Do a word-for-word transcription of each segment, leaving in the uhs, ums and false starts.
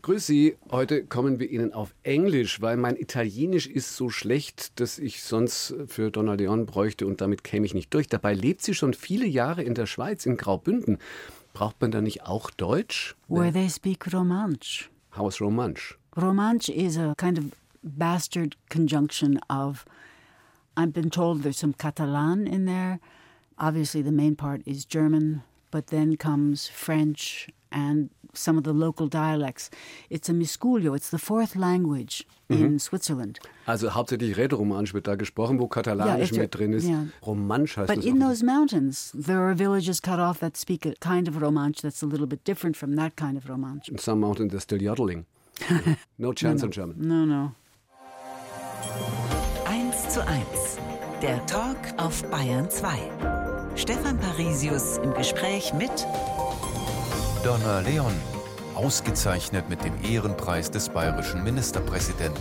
Grüß Sie, heute kommen wir Ihnen auf Englisch, weil mein Italienisch ist so schlecht, dass ich sonst für Donna Leon bräuchte und damit käme ich nicht durch. Dabei lebt sie schon viele Jahre in der Schweiz, in Graubünden. Braucht man da nicht auch Deutsch? Where they speak Romansch. How is Romansch? Romansch is a kind of bastard conjunction of, I've been told there's some Catalan in there. Obviously the main part is German, but then comes French and some of the local dialects. It's a miscuglio. It's the fourth language mm-hmm. in Switzerland. Also hauptsächlich Rätoromansch wird da gesprochen, wo Katalanisch yeah, mit drin ist. Yeah. Romansch heißt But das in auch. Those mountains, there are villages cut off that speak a kind of Romansch that's a little bit different from that kind of Romansch. In some mountains, they're still yodeling. No chance no, no. in German. No, no. Eins zu eins. Der Talk auf Bayern zwei. Stefan Parisius im Gespräch mit Donna Leon, ausgezeichnet mit dem Ehrenpreis des bayerischen Ministerpräsidenten.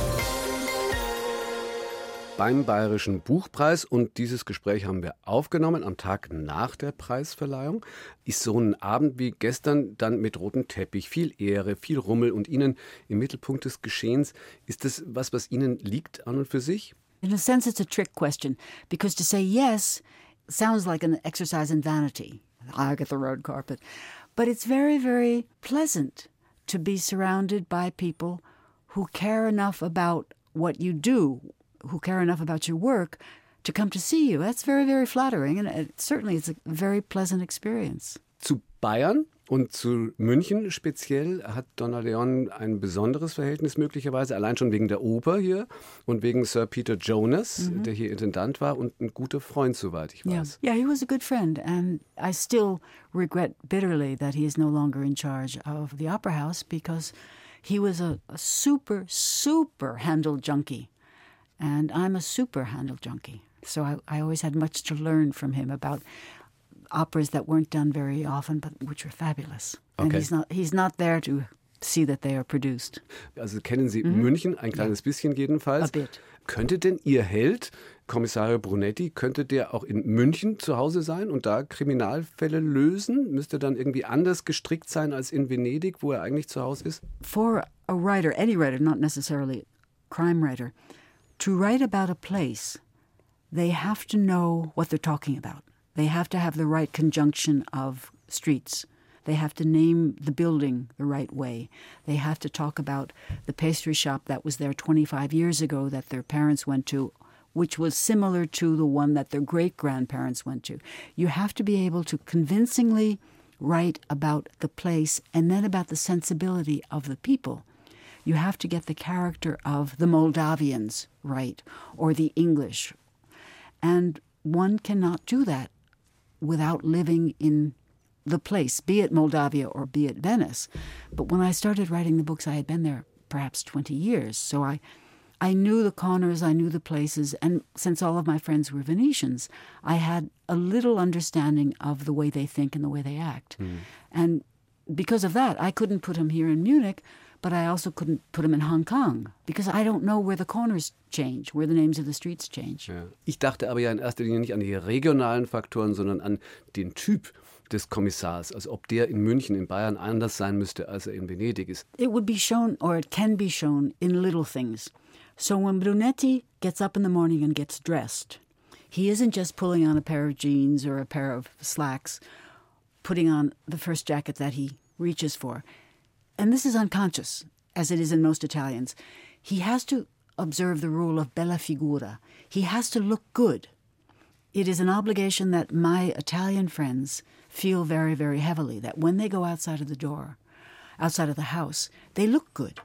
Beim Bayerischen Buchpreis, und dieses Gespräch haben wir aufgenommen am Tag nach der Preisverleihung, ist so ein Abend wie gestern dann mit rotem Teppich, viel Ehre, viel Rummel und Ihnen im Mittelpunkt des Geschehens. Ist das was, was Ihnen liegt an und für sich? In a sense it's a trick question, because to say yes sounds like an exercise in vanity. I get the red carpet. But it's very, very pleasant to be surrounded by people who care enough about what you do, who care enough about your work, to come to see you. That's very, very flattering, and it, certainly it's a very pleasant experience. Zu Bayern und zu München speziell hat Donna Leon ein besonderes Verhältnis möglicherweise, allein schon wegen der Oper hier und wegen Sir Peter Jonas, mhm. der hier Intendant war und ein guter Freund, soweit ich weiß. Yeah. yeah, he was a good friend, and I still regret bitterly that he is no longer in charge of the Opera House, because he was a, a super, super Handel junkie, and I'm a super Handel junkie. So I, I always had much to learn from him about operas that weren't done very often, but which were fabulous. Okay. And he's not, he's not there to see that they are produced. Also kennen Sie Mhm. München, ein kleines Ja. bisschen jedenfalls. A bit. Könnte denn Ihr Held, Kommissario Brunetti, könnte der auch in München zu Hause sein und da Kriminalfälle lösen? Müsste dann irgendwie anders gestrickt sein als in Venedig, wo er eigentlich zu Hause ist? For a writer, any writer, not necessarily a crime writer, to write about a place, they have to know what they're talking about. They have to have the right conjunction of streets. They have to name the building the right way. They have to talk about the pastry shop that was there twenty-five years ago that their parents went to, which was similar to the one that their great-grandparents went to. You have to be able to convincingly write about the place and then about the sensibility of the people. You have to get the character of the Moldavians right, or the English. And one cannot do that without living in the place, be it Moldavia or be it Venice. But when I started writing the books, I had been there perhaps twenty years. So I, I knew the corners, I knew the places, and since all of my friends were Venetians, I had a little understanding of the way they think and the way they act. Mm. And because of that, I couldn't put him here in Munich, but I also couldn't put him in Hong Kong, because I don't know where the corners change, where the names of the streets change. Ja. Ich dachte aber ja in erster Linie nicht an die regionalen Faktoren, sondern an den Typ des Kommissars, also ob der in München, in Bayern anders sein müsste, als er in Venedig ist. It would be shown, or it can be shown, in little things. So when Brunetti gets up in the morning and gets dressed, he isn't just pulling on a pair of jeans or a pair of slacks, putting on the first jacket that he reaches for. And this is unconscious, as it is in most Italians. He has to observe the rule of bella figura. He has to look good. It is an obligation that my Italian friends feel very, very heavily, that when they go outside of the door, outside of the house, they look good.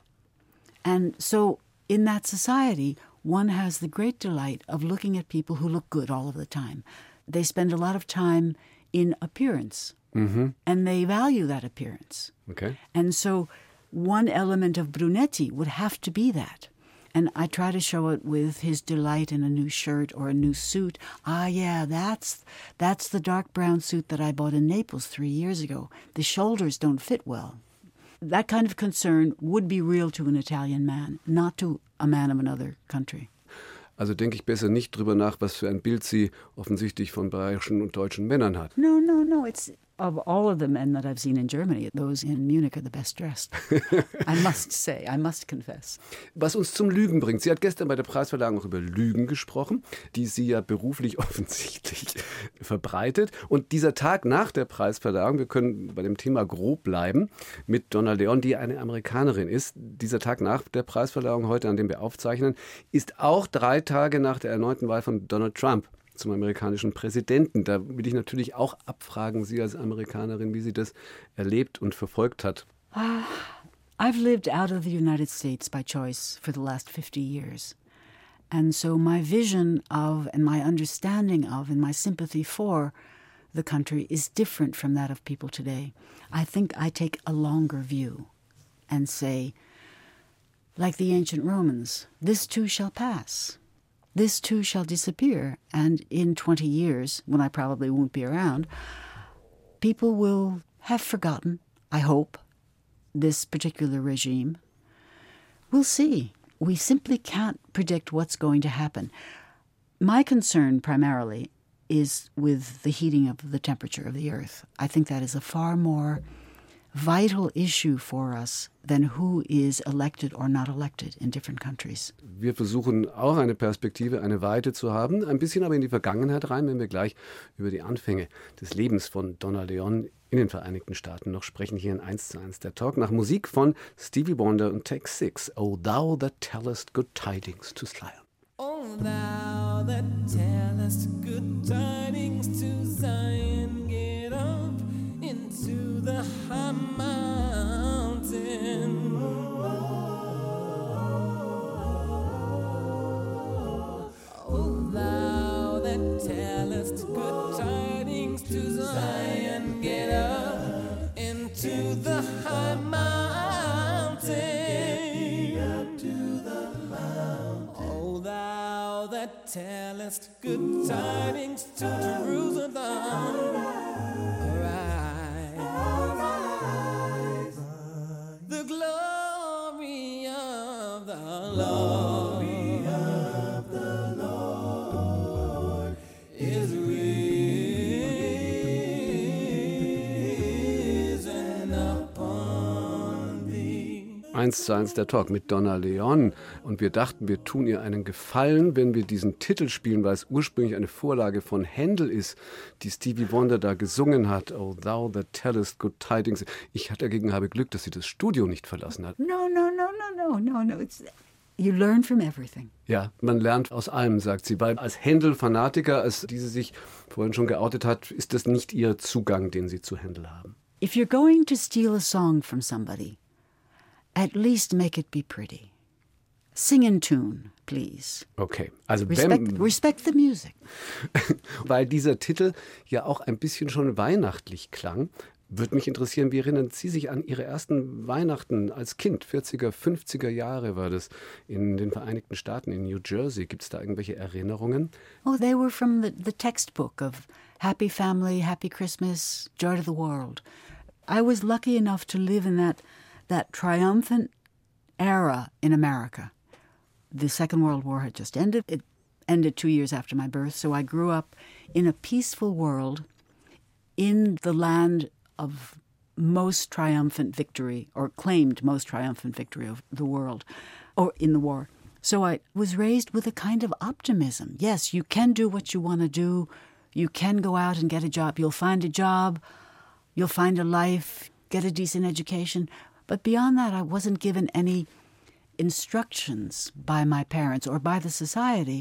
And so in that society, one has the great delight of looking at people who look good all of the time. They spend a lot of time in appearance. Mm-hmm. And they value that appearance. Okay. And so one element of Brunetti would have to be that. And I try to show it with his delight in a new shirt or a new suit. Ah, yeah, that's that's the dark brown suit that I bought in Naples three years ago. The shoulders don't fit well. That kind of concern would be real to an Italian man, not to a man of another country. Also denke ich besser nicht drüber nach, was für ein Bild sie offensichtlich von bayerischen und deutschen Männern hat. No, no, no. It's Of all of the men that I've seen in Germany, those in Munich are the best dressed. I must say, I must confess. Was uns zum Lügen bringt. Sie hat gestern bei der Preisverleihung auch über Lügen gesprochen, die sie ja beruflich offensichtlich verbreitet. Und dieser Tag nach der Preisverleihung, wir können bei dem Thema grob bleiben, mit Donna Leon, die eine Amerikanerin ist. Dieser Tag nach der Preisverleihung, heute, an dem wir aufzeichnen, ist auch drei Tage nach der erneuten Wahl von Donald Trump zum amerikanischen Präsidenten. Da will ich natürlich auch abfragen, Sie als Amerikanerin, wie sie das erlebt und verfolgt hat. Uh, I've lived out of the United States by choice for the last fifty years. And so my vision of and my understanding of and my sympathy for the country is different from that of people today. I think I take a longer view and say, like the ancient Romans, this too shall pass. This too shall disappear, and in twenty years, when I probably won't be around, people will have forgotten, I hope, this particular regime. We'll see. We simply can't predict what's going to happen. My concern primarily is with the heating of the temperature of the earth. I think that is a far more vital issue for us than who is elected or not elected in different countries. Wir versuchen auch eine Perspektive, eine Weite zu haben, ein bisschen aber in die Vergangenheit rein, wenn wir gleich über die Anfänge des Lebens von Donna Leon in den Vereinigten Staaten noch sprechen, hier in eins zu eins der Talk, nach Musik von Stevie Wonder und Take Six. Oh, thou that tellest good tidings to Zion. Oh, thou that tellest good tidings to Zion, get up into the high mountain. Oh, thou that tellest good tidings to Zion, get up into the high mountain. Oh, thou that tellest good tidings to Jerusalem, arise. The glory of the Lord, of the Lord is risen upon thee. eins zu eins der Talk mit Donna Leon. Und wir dachten, wir tun ihr einen Gefallen, wenn wir diesen Titel spielen, weil es ursprünglich eine Vorlage von Händel ist, die Stevie Wonder da gesungen hat. Oh, thou that tellest good tidings. Ich hatte dagegen habe Glück, dass sie das Studio nicht verlassen hat. No, no, no, no, no, no, no. It's, you learn from everything. Ja, man lernt aus allem, sagt sie. Weil als Händel-Fanatiker, als diese sich vorhin schon geoutet hat, ist das nicht ihr Zugang, den sie zu Händel haben. If you're going to steal a song from somebody, at least make it be pretty. Sing in tune, please. Okay, also Respect, wenn, respect the music. weil dieser Titel ja auch ein bisschen schon weihnachtlich klang, würde mich interessieren, wie erinnern Sie sich an Ihre ersten Weihnachten als Kind? vierziger, fünfziger Jahre war das in den Vereinigten Staaten, in New Jersey. Gibt es da irgendwelche Erinnerungen? Oh, they were from the, the textbook of Happy Family, Happy Christmas, Joy to the World. I was lucky enough to live in that, that triumphant era in America. The Second World War had just ended. It ended two years after my birth, so I grew up in a peaceful world in the land of most triumphant victory, or claimed most triumphant victory of the world, or in the war. So I was raised with a kind of optimism. Yes, you can do what you want to do. You can go out and get a job. You'll find a job. You'll find a life, get a decent education. But beyond that, I wasn't given any instructions by my parents or by the society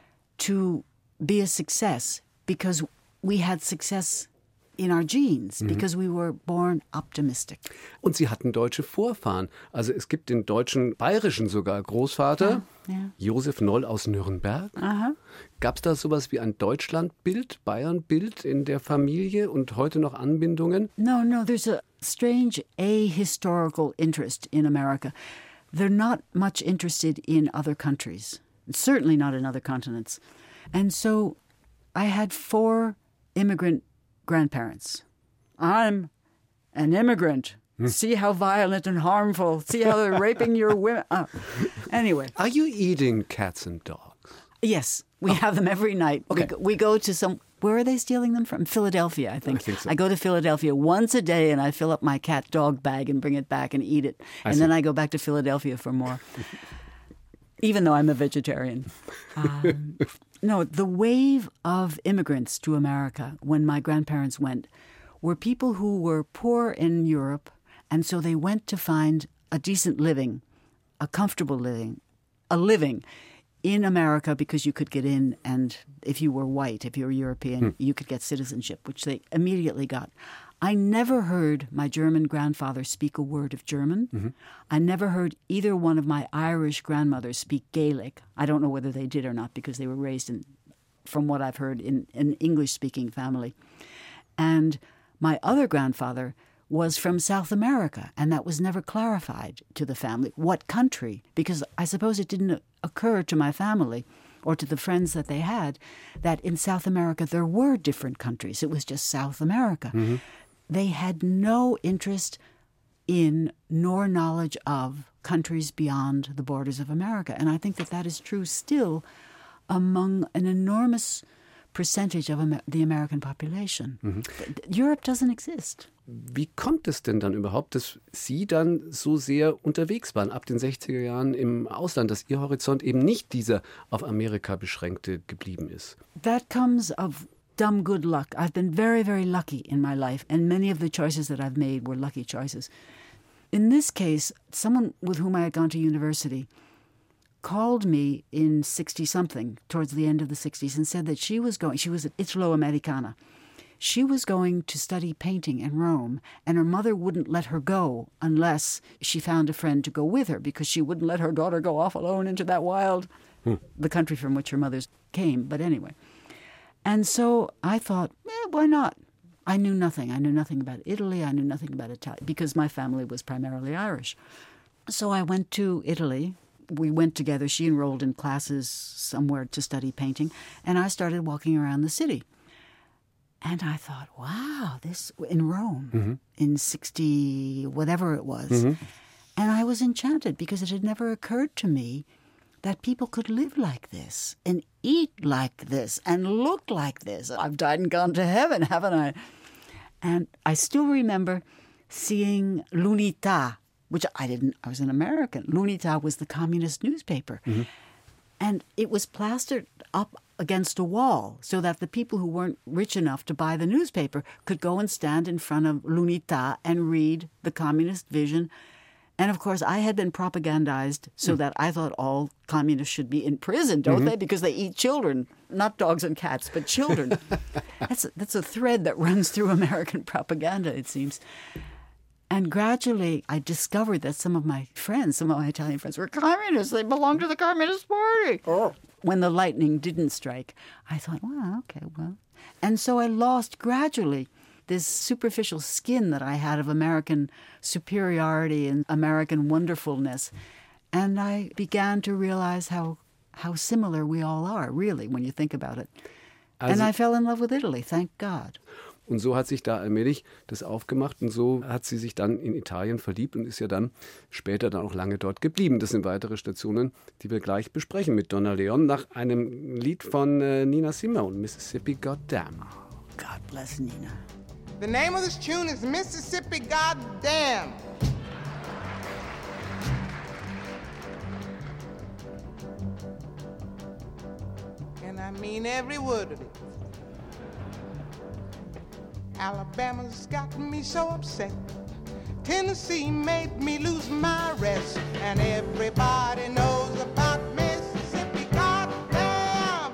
to be a success, because we had success in our genes, because we were born optimistic. Und Sie hatten deutsche Vorfahren. Also es gibt den deutschen, bayerischen sogar Großvater, Ja, ja. Josef Noll aus Nürnberg. Aha. Gab es da sowas wie ein Deutschlandbild, Bayernbild in der Familie und heute noch Anbindungen? No, no, there's a strange ahistorical interest in America. They're not much interested in other countries, certainly not in other continents. And so I had four immigrant grandparents. I'm an immigrant. See how violent and harmful. See how they're raping your women. Uh, anyway. Are you eating cats and dogs? Yes, we have them every night. Okay. We, go, we go to some Where are they stealing them from? Philadelphia, I think. I think so. I go to Philadelphia once a day and I fill up my cat dog bag and bring it back and eat it. I and see. then I go back to Philadelphia for more. Even though I'm a vegetarian. Um, no, the wave of immigrants to America when my grandparents went were people who were poor in Europe, and so they went to find a decent living, a comfortable living, a living in America because you could get in, and if you were white, if you were European, hmm. you could get citizenship, which they immediately got. I never heard my German grandfather speak a word of German. Mm-hmm. I never heard either one of my Irish grandmothers speak Gaelic. I don't know whether they did or not because they were raised, in, from what I've heard, in an English-speaking family. And my other grandfather was from South America, and that was never clarified to the family. What country? Because I suppose it didn't occur to my family or to the friends that they had that in South America there were different countries. It was just South America. Mm-hmm. They had no interest in nor knowledge of countries beyond the borders of America. And I think that that is true still among an enormous percentage of Amer- the American population. Mhm. Europe doesn't exist. Wie kommt es denn dann überhaupt, dass Sie dann so sehr unterwegs waren ab den sechziger Jahren im Ausland, dass Ihr Horizont eben nicht dieser auf Amerika beschränkte geblieben ist? That comes of dumb good luck. I've been very, very lucky in my life, and many of the choices that I've made were lucky choices. In this case, someone with whom I had gone to university called me in sixty-something, towards the end of the sixties, and said that she was going, she was an Italo-Americana. She was going to study painting in Rome, and her mother wouldn't let her go unless she found a friend to go with her, because she wouldn't let her daughter go off alone into that wild, hmm. the country from which her mother came. But anyway. And so I thought, eh, why not? I knew nothing. I knew nothing about Italy. I knew nothing about Italian, because my family was primarily Irish. So I went to Italy. We went together. She enrolled in classes somewhere to study painting, and I started walking around the city. And I thought, wow, this in Rome mm-hmm. in sixty, whatever it was. Mm-hmm. And I was enchanted because it had never occurred to me that people could live like this and eat like this and look like this. I've died and gone to heaven, haven't I? And I still remember seeing L'Unità, which I didn't, I was an American. L'Unità was the communist newspaper. Mm-hmm. And it was plastered up against a wall so that the people who weren't rich enough to buy the newspaper could go and stand in front of L'Unità and read the communist vision. And, of course, I had been propagandized so mm. that I thought all communists should be in prison, don't mm-hmm. they? Because they eat children, not dogs and cats, but children. that's, a, that's a thread that runs through American propaganda, it seems. And gradually, I discovered that some of my friends, some of my Italian friends, were communists. They belonged to the Communist Party. Oh. When the lightning didn't strike, I thought, wow, okay, well. And so I lost gradually this superficial skin that I had of American superiority and American wonderfulness. And I began to realize how how similar we all are, really, when you think about it. Also, and I fell in love with Italy, thank God. Und so hat sich da allmählich das aufgemacht und so hat sie sich dann in Italien verliebt und ist ja dann später dann auch lange dort geblieben. Das sind weitere Stationen, die wir gleich besprechen mit Donna Leon nach einem Lied von äh, Nina Simone, Mississippi Goddamn. Oh, God bless Nina. The name of this tune is Mississippi Goddamn. And I mean every word of it. Alabama's got me so upset. Tennessee made me lose my rest. And everybody knows about Mississippi, goddamn.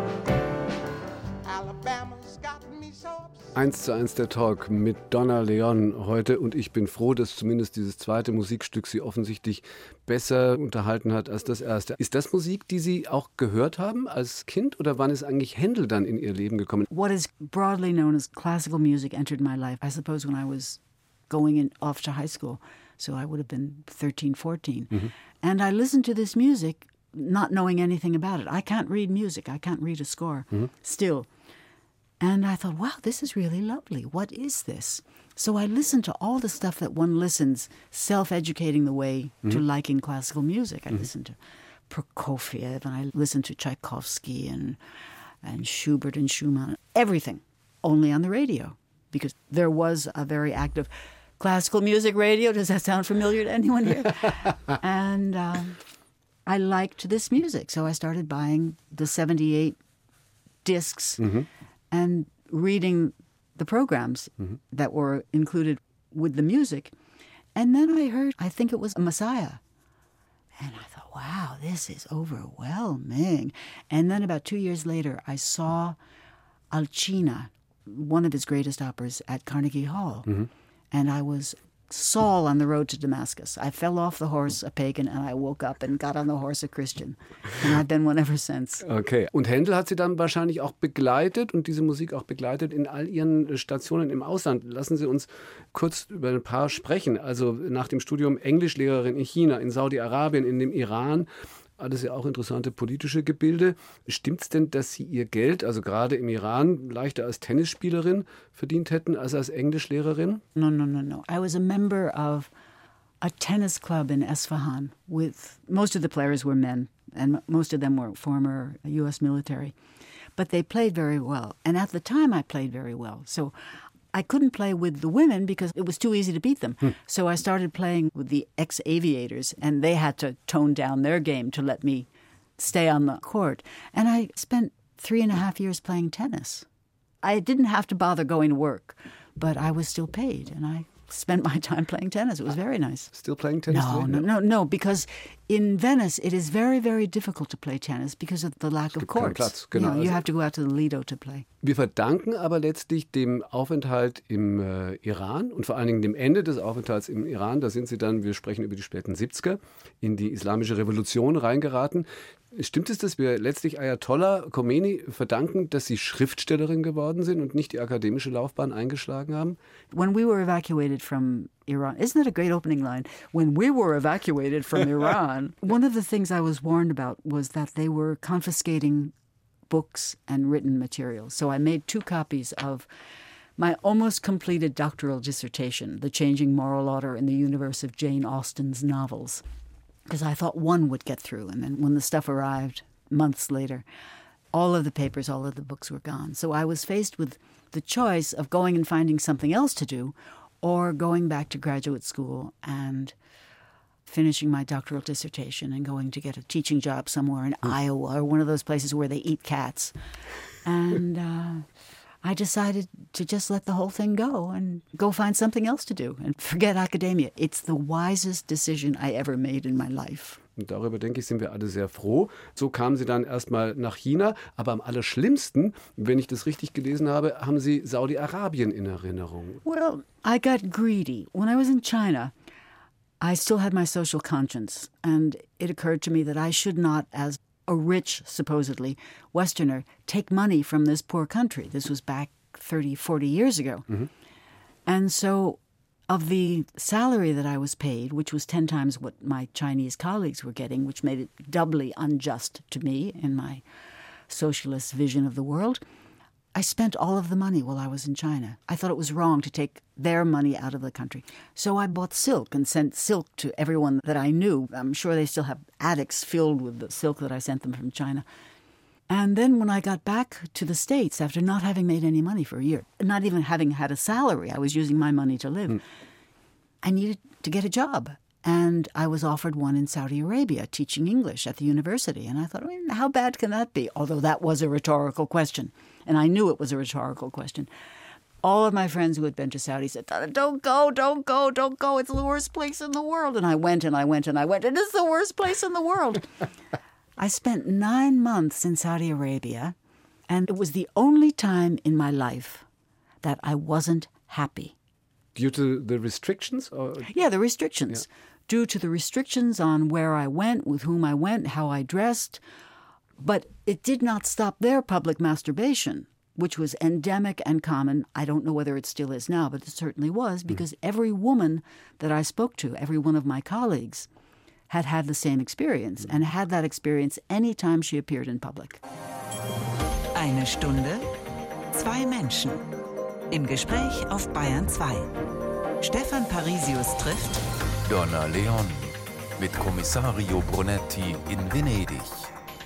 Alabama's got me so upset. Eins zu eins der Talk mit Donna Leon heute und ich bin froh, dass zumindest dieses zweite Musikstück Sie offensichtlich besser unterhalten hat als das erste. Ist das Musik, die Sie auch gehört haben als Kind oder wann ist eigentlich Händel dann in Ihr Leben gekommen? What is broadly known as classical music entered my life, I suppose, when I was going in, off to high school. So I would have been thirteen, fourteen. Mm-hmm. And I listened to this music not knowing anything about it. I can't read music. I can't read a score mm-hmm. still. And I thought, wow, this is really lovely. What is this? So I listened to all the stuff that one listens, self-educating the way mm-hmm. to liking classical music. I mm-hmm. listened to Prokofiev, and I listened to Tchaikovsky and and Schubert and Schumann. everything only on the radio, because there was a very active classical music radio. Does that sound familiar to anyone here? And um, I liked this music, so I started buying the seventy-eight discs mm-hmm. and reading the programs mm-hmm. that were included with the music. And then I heard, I think it was Messiah. And I thought, wow, this is overwhelming. And then about two years later, I saw Alcina, one of his greatest operas, at Carnegie Hall. Mm-hmm. And I was Saul on the road to Damascus. I fell off the horse a pagan and I woke up and got on the horse a Christian. And I've been one ever since. Okay. Und Händel hat Sie dann wahrscheinlich auch begleitet und diese Musik auch begleitet in all Ihren Stationen im Ausland. Lassen Sie uns kurz über ein paar sprechen. Also nach dem Studium Englischlehrerin in China, in Saudi-Arabien, in dem Iran. Alles ja auch interessante politische Gebilde. Stimmt's denn, dass Sie Ihr Geld, also gerade im Iran, leichter als Tennisspielerin verdient hätten als als Englischlehrerin? No, no, no, no. I was a member of a tennis club in Esfahan with, most of the players were men, and most of them were former U S military. But they played very well. And at the time, I played very well. So I couldn't play with the women because it was too easy to beat them. Hmm. So I started playing with the ex-aviators, and they had to tone down their game to let me stay on the court. And I spent three and a half years playing tennis. I didn't have to bother going to work, but I was still paid, and I spent my time playing tennis. It was very nice. Still playing tennis? No, no, no, no, because in Venice it is very, very difficult to play tennis because of the lack of courts. Platz, genau. You know, you have to go out to the Lido to play. Wir verdanken aber letztlich dem Aufenthalt im äh, Iran und vor allen Dingen dem Ende des Aufenthalts im Iran, da sind Sie dann, wir sprechen über die späten siebziger, in die islamische Revolution reingeraten. Stimmt es, dass wir letztlich Ayatollah Khomeini verdanken, dass Sie Schriftstellerin geworden sind und nicht die akademische Laufbahn eingeschlagen haben? When we were evacuated from Iran, isn't that a great opening line? When we were evacuated from Iran, one of the things I was warned about was that they were confiscating books and written materials. So I made two copies of my almost completed doctoral dissertation, The Changing Moral Order in the Universe of Jane Austen's Novels, because I thought one would get through. And then when the stuff arrived months later, all of the papers, all of the books were gone. So I was faced with the choice of going and finding something else to do or going back to graduate school and finishing my doctoral dissertation and going to get a teaching job somewhere in mm. Iowa or one of those places where they eat cats. And uh, I decided to just let the whole thing go and go find something else to do and forget academia. It's the wisest decision I ever made in my life. Und darüber, denke ich, sind wir alle sehr froh. So kamen Sie dann erstmal nach China. Aber am allerschlimmsten, wenn ich das richtig gelesen habe, haben Sie Saudi-Arabien in Erinnerung. Well, I got greedy. When I was in China, I still had my social conscience. And it occurred to me that I should not, as a rich, supposedly, Westerner, take money from this poor country. This was back thirty, forty years ago. Mm-hmm. And so of the salary that I was paid, which was ten times what my Chinese colleagues were getting, which made it doubly unjust to me in my socialist vision of the world, I spent all of the money while I was in China. I thought it was wrong to take their money out of the country. So I bought silk and sent silk to everyone that I knew. I'm sure they still have attics filled with the silk that I sent them from China. And then when I got back to the States, after not having made any money for a year, not even having had a salary, I was using my money to live, mm. I needed to get a job. And I was offered one in Saudi Arabia, teaching English at the university. And I thought, I mean, how bad can that be? Although that was a rhetorical question. And I knew it was a rhetorical question. All of my friends who had been to Saudi said, don't go, don't go, don't go. It's the worst place in the world. And I went and I went and I went. And it's the worst place in the world. I spent nine months in Saudi Arabia. And it was the only time in my life that I wasn't happy. Due to the restrictions? Or? Yeah, the restrictions. Yeah. Due to the restrictions on where I went, with whom I went, how I dressed. But it did not stop their public masturbation, which was endemic and common. I don't know whether it still is now, but it certainly was, because mm. every woman that I spoke to, every one of my colleagues, had had the same experience and had that experience any time she appeared in public. Eine Stunde, zwei Menschen. Im Gespräch auf Bayern zwei. Stefan Parisius trifft Donna Leon mit Kommissario Brunetti in Venedig.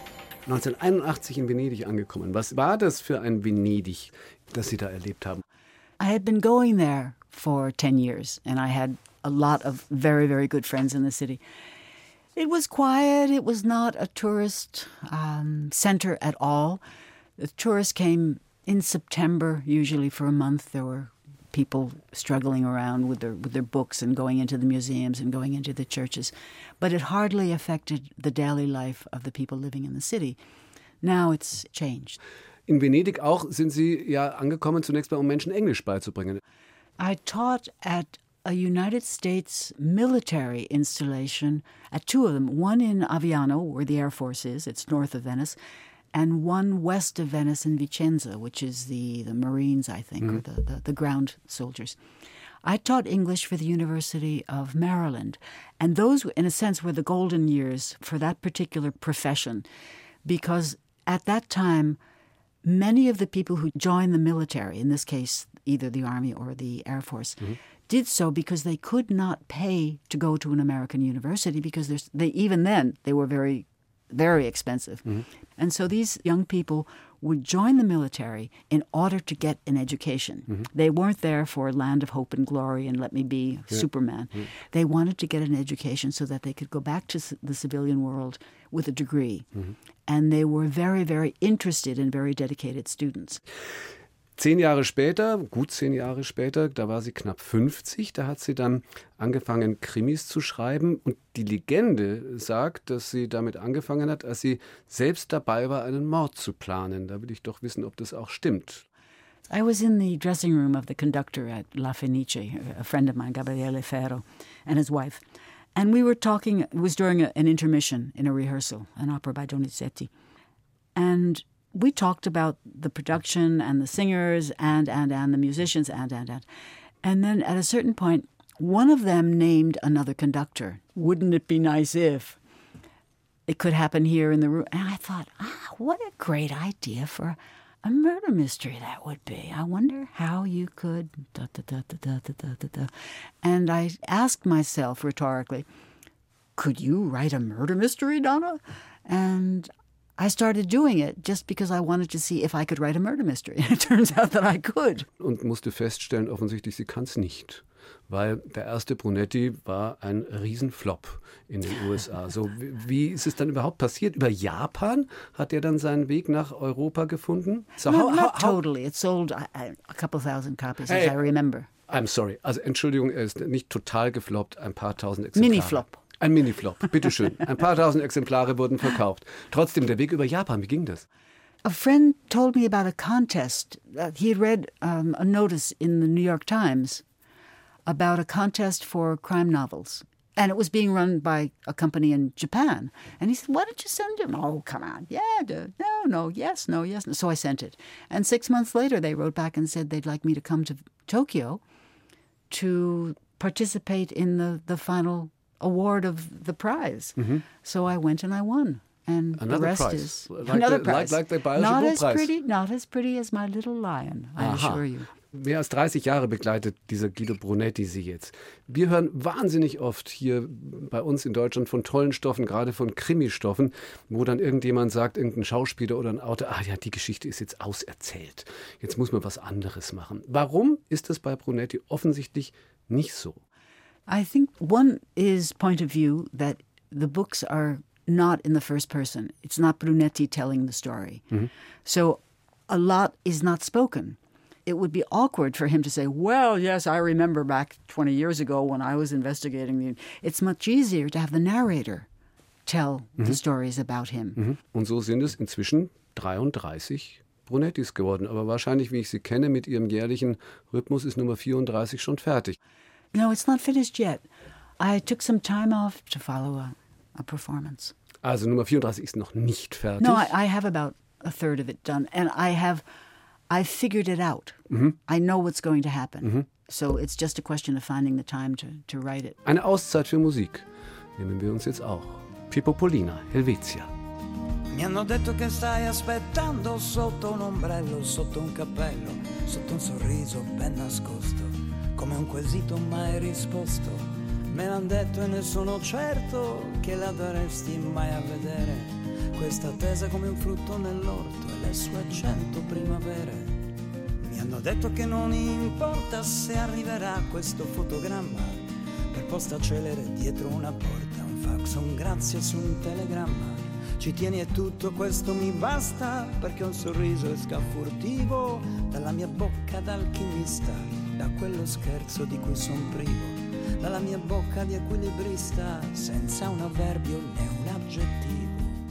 neunzehnhunderteinundachtzig in Venedig angekommen. Was war das für ein Venedig, das Sie da erlebt haben? I had been going there for ten years, and I had a lot of very, very good friends in the city. It was quiet. It was not a tourist um, center at all. The tourists came in September, usually for a month. There were people struggling around with their with their books and going into the museums and going into the churches. But it hardly affected the daily life of the people living in the city. Now it's changed. In Venedig auch sind Sie ja angekommen, zunächst mal, um Menschen Englisch beizubringen. I taught at a United States military installation, at two of them, one in Aviano, where the Air Force is, it's north of Venice, and one west of Venice in Vicenza, which is the, the Marines, I think, mm-hmm. or the, the, the ground soldiers. I taught English for the University of Maryland, and those, in a sense, were the golden years for that particular profession, because at that time, many of the people who joined the military, in this case, either the Army or the Air Force, mm-hmm. did so because they could not pay to go to an American university because there's, they even then, they were very, very expensive. Mm-hmm. And so these young people would join the military in order to get an education. Mm-hmm. They weren't there for land of hope and glory and let me be yeah. Superman. Mm-hmm. They wanted to get an education so that they could go back to the civilian world with a degree. Mm-hmm. And they were very, very interested and very dedicated students. Zehn Jahre später, gut zehn Jahre später, da war sie knapp fünfzig, da hat sie dann angefangen, Krimis zu schreiben. Und die Legende sagt, dass sie damit angefangen hat, als sie selbst dabei war, einen Mord zu planen. Da will ich doch wissen, ob das auch stimmt. I was in the dressing room of the conductor at La Fenice, a friend of mine, Gabriele Ferro, and his wife. And we were talking, it was during a, an intermission in a rehearsal, an opera by Donizetti. And we talked about the production and the singers and, and, and the musicians and, and, and. And then at a certain point, one of them named another conductor. Wouldn't it be nice if it could happen here in the room? And I thought, ah, what a great idea for a murder mystery that would be. I wonder how you could... Da, da, da, da, da, da, da, da. And I asked myself rhetorically, could you write a murder mystery, Donna? And I started doing it just because I wanted to see if I could write a murder mystery. And it turns out that I could. Und musste feststellen, offensichtlich, sie kann es nicht. Weil der erste Brunetti war ein Riesenflop in den U S A. So, wie ist es dann überhaupt passiert? Über Japan hat er dann seinen Weg nach Europa gefunden? So no, how, not how, totally. It sold a, a couple thousand copies, hey, as I remember. I'm sorry. Also Entschuldigung, er ist nicht total gefloppt, ein paar tausend Exemplare. Mini-Flop. Ein Mini-Flop, bitteschön. Ein paar tausend Exemplare wurden verkauft. Trotzdem, der Weg über Japan, wie ging das? A friend told me about a contest. Uh, he had read um, a notice in the New York Times about a contest for crime novels. And it was being run by a company in Japan. And he said, why don't you send him? Oh, come on. Yeah, dude. no, no, yes, no, yes. No. So I sent it. And six months later, they wrote back and said they'd like me to come to Tokyo to participate in the, the final award of the prize. Mm-hmm. So I went and I won. And another the rest prize. is Like another the, prize. Like, like the Bayerische not as Buchpreis. pretty, not as pretty as my little lion, I Aha. assure you. Mehr als dreißig Jahre begleitet dieser Guido Brunetti Sie jetzt. Wir hören wahnsinnig oft hier bei uns in Deutschland von tollen Stoffen, gerade von Krimistoffen, wo dann irgendjemand sagt, irgendein Schauspieler oder ein Autor, ah ja, die Geschichte ist jetzt auserzählt. Jetzt muss man was anderes machen. Warum ist das bei Brunetti offensichtlich nicht so? I think one is point of view that the books are not in the first person. It's not Brunetti telling the story. Mm-hmm. So a lot is not spoken. It would be awkward for him to say, well, yes, I remember back twenty years ago when I was investigating. The... It's much easier to have the narrator tell mhm. the stories about him. Mhm. Und so sind es inzwischen dreiunddreißig Brunettis geworden. Aber wahrscheinlich, wie ich sie kenne, mit ihrem jährlichen Rhythmus ist Nummer vierunddreißig schon fertig. No, it's not finished yet. I took some time off to follow a, a performance. Also Nummer vierunddreißig ist noch nicht fertig? No, I, I have about a third of it done. And I have... I figured it out. Mhm. I know what's going to happen. Mhm. So it's just a question of finding the time to, to write it. Eine Auszeit für Musik nehmen wir uns jetzt auch. Pippo Polina, Helvetia. Mi hanno detto che stai aspettando sotto un ombrello, sotto un cappello, sotto un sorriso ben nascosto, come un quesito mai risposto. Me l'han detto e ne sono certo che la daresti mai a vedere, questa tesa come un frutto nell'orto e le sue cento primavere. Mi hanno detto che non importa se arriverà questo fotogramma per posta celere dietro una porta, un fax, un grazie su un telegramma. Ci tieni e tutto questo mi basta, perché un sorriso esca furtivo dalla mia bocca d'alchimista, da quello scherzo di cui son privo, dalla mia bocca di equilibrista, senza un avverbio né un aggettivo.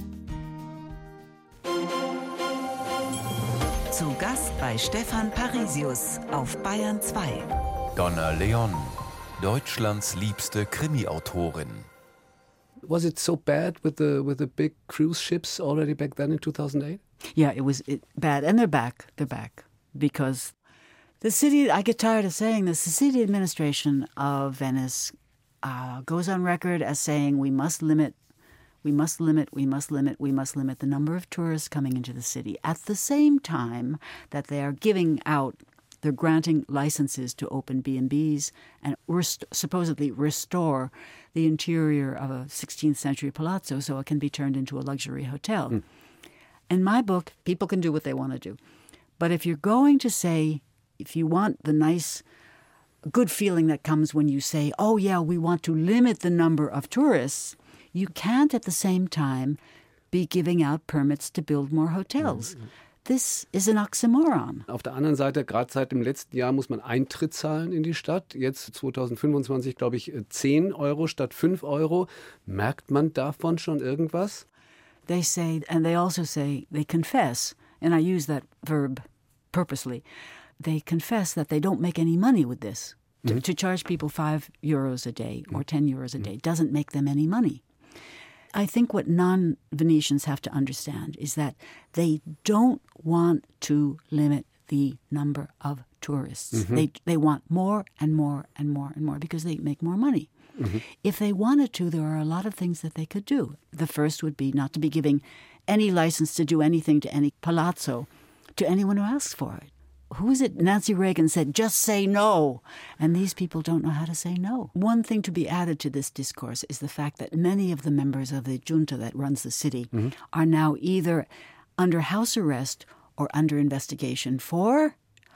Zu Gast bei Stefan Parisius auf Bayern zwei. Donna Leon, Deutschlands liebste Krimi-Autorin. Was it so bad with the with the big cruise ships already back then in two thousand eight? Yeah, it was it, bad. And they're back. They're back. Because the city, I get tired of saying this, the city administration of Venice uh, goes on record as saying we must limit, we must limit, we must limit, we must limit the number of tourists coming into the city. At the same time that they are giving out, they're granting licenses to open B and Bs and rest- supposedly restore the interior of a sixteenth century palazzo so it can be turned into a luxury hotel. Mm. In my book, people can do what they want to do. But if you're going to say, if you want the nice, good feeling that comes when you say, oh, yeah, we want to limit the number of tourists, you can't at the same time be giving out permits to build more hotels. Mm-hmm. This is an oxymoron. Auf der anderen Seite, gerade seit dem letzten Jahr muss man Eintritt zahlen in die Stadt. Jetzt zwanzig fünfundzwanzig, glaube ich, zehn Euro statt fünf Euro. Merkt man davon schon irgendwas? They say, and they also say, they confess, and I use that verb purposely, they confess that they don't make any money with this. Mm-hmm. To, to charge people five euros a day or ten euros a day doesn't make them any money. I think what non-Venetians have to understand is that they don't want to limit the number of tourists. Mm-hmm. They they want more and more and more and more because they make more money. Mm-hmm. If they wanted to, there are a lot of things that they could do. The first would be not to be giving any license to do anything to any palazzo to anyone who asks for it. Who is it? Nancy Reagan said, just say no. And these people don't know how to say no. One thing to be added to this discourse is the fact that many of the members of the junta that runs the city mm-hmm. are now either under house arrest or under investigation for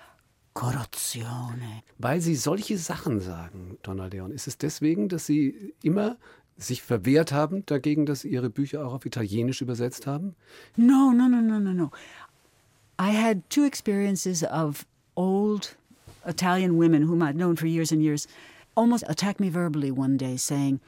Corruzione. Weil Sie solche Sachen sagen, Donna Leon, ist es deswegen, dass Sie immer sich verwehrt haben dagegen, dass Ihre Bücher auch auf Italienisch übersetzt haben? No, no, no, no, no, no. I had two experiences of old Italian women whom I'd known for years and years almost attack me verbally one day saying,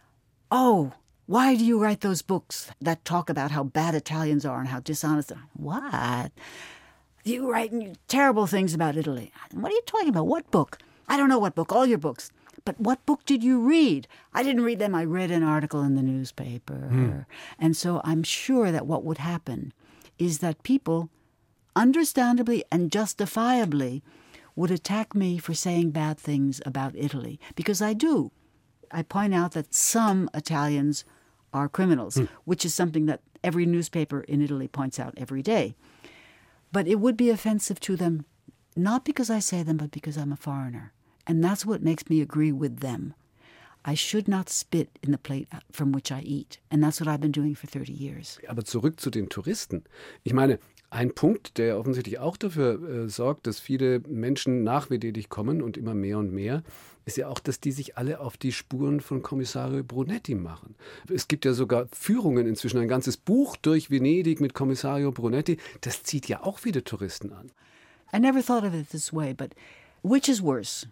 oh, why do you write those books that talk about how bad Italians are and how dishonest they are? What? You write terrible things about Italy. What are you talking about? What book? I don't know what book, all your books. But what book did you read? I didn't read them. I read an article in the newspaper. Mm. And so I'm sure that what would happen is that people understandably and justifiably would attack me for saying bad things about Italy. Because I do. I point out that some Italians are criminals, mm. which is something that every newspaper in Italy points out every day. But it would be offensive to them, not because I say them, but because I'm a foreigner. And that's what makes me agree with them. I should not spit in the plate from which I eat. And that's what I've been doing for thirty years. Aber zurück zu den Touristen. Ich meine, ein Punkt, der offensichtlich auch dafür äh, sorgt, dass viele Menschen nach Venedig kommen und immer mehr und mehr, ist ja auch, dass die sich alle auf die Spuren von Commissario Brunetti machen. Es gibt ja sogar Führungen inzwischen, ein ganzes Buch durch Venedig mit Commissario Brunetti. Das zieht ja auch viele Touristen an. I never thought of it this way, but which is worse?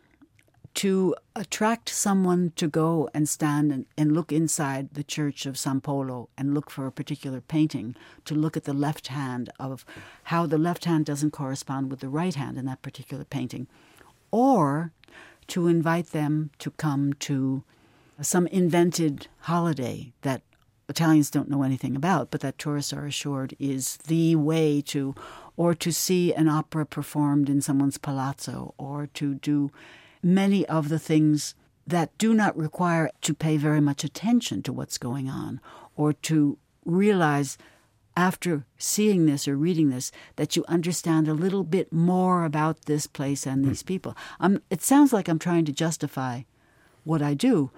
To attract someone to go and stand and, and look inside the church of San Polo and look for a particular painting, to look at the left hand of how the left hand doesn't correspond with the right hand in that particular painting, or to invite them to come to some invented holiday that Italians don't know anything about, but that tourists are assured is the way to, or to see an opera performed in someone's palazzo, or to do many of the things that do not require to pay very much attention to what's going on, or to realize after seeing this or reading this that you understand a little bit more about this place and these people. Um, it sounds like I'm trying to justify what I do,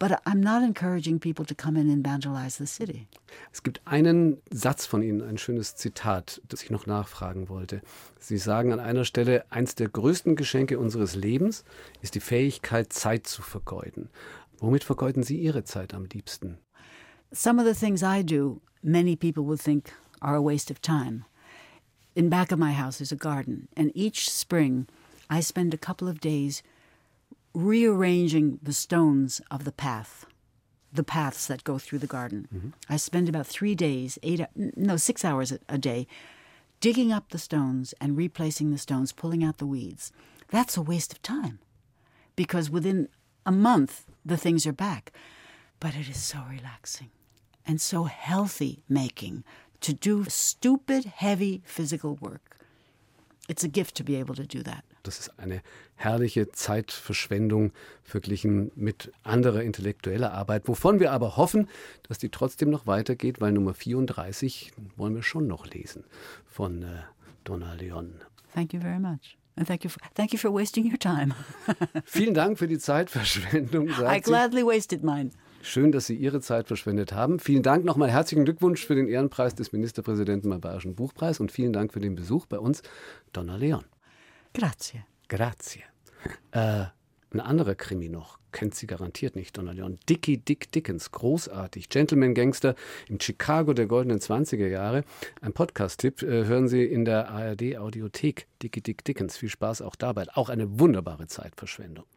But I'm not encouraging people to come in and vandalize the city. Es gibt einen Satz von Ihnen, ein schönes Zitat, das ich noch nachfragen wollte. Sie sagen an einer Stelle, eins der größten Geschenke unseres Lebens ist die Fähigkeit, Zeit zu vergeuden. Womit vergeuden Sie Ihre Zeit am liebsten? Some of the things I do, many people would think are a waste of time. In back of my house is a garden, and each spring I spend a couple of days rearranging the stones of the path, the paths that go through the garden. Mm-hmm. I spend about three days, eight, no, six hours a day, digging up the stones and replacing the stones, pulling out the weeds. That's a waste of time, because within a month the things are back. But it is so relaxing and so healthy making to do stupid, heavy physical work. It's a gift to be able to do that. Das ist eine herrliche Zeitverschwendung verglichen mit anderer intellektueller Arbeit, wovon wir aber hoffen, dass die trotzdem noch weitergeht, weil Nummer vierunddreißig wollen wir schon noch lesen von äh, Donna Leon. Thank you very much. And thank you for, thank you for wasting your time. Vielen Dank für die Zeitverschwendung. I gladly wasted mine. Schön, dass Sie Ihre Zeit verschwendet haben. Vielen Dank nochmal. Herzlichen Glückwunsch für den Ehrenpreis des Ministerpräsidenten beim Bayerischen Buchpreis und vielen Dank für den Besuch bei uns, Donna Leon. Grazie. Grazie. Äh, ein anderer Krimi noch, kennt sie garantiert nicht, Donna Leon. Dickie Dick Dickens, großartig. Gentleman-Gangster im Chicago der goldenen zwanziger Jahre. Ein Podcast-Tipp äh, hören Sie in der A R D-Audiothek. Dickie Dick Dickens. Viel Spaß auch dabei. Auch eine wunderbare Zeitverschwendung.